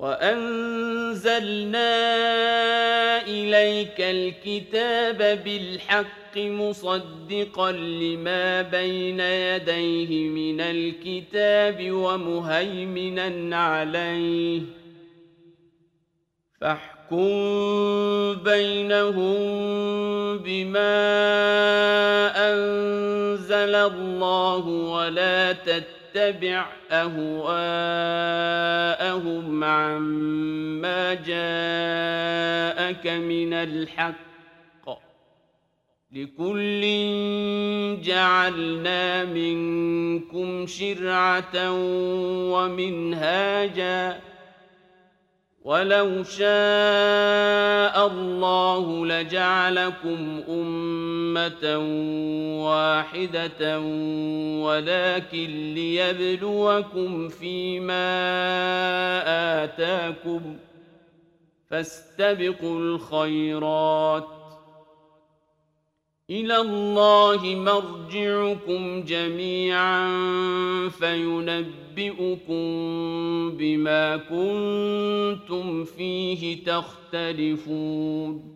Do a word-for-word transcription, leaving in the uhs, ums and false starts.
وأنزلنا إليك الكتاب بالحق مصدقا لما بين يديه من الكتاب ومهيمنا عليه فاحكم بينهم بما أنزل الله ولا تتبع أهواءهم عما جاءك من الحق لكل جعلنا منكم شرعة ومنهاجا ولو شاء الله لجعلكم أمة واحدة ولكن ليبلوكم فيما آتاكم فاستبقوا الخيرات إلى الله مرجعكم جميعا فينبئكم بما كنتم فيه تختلفون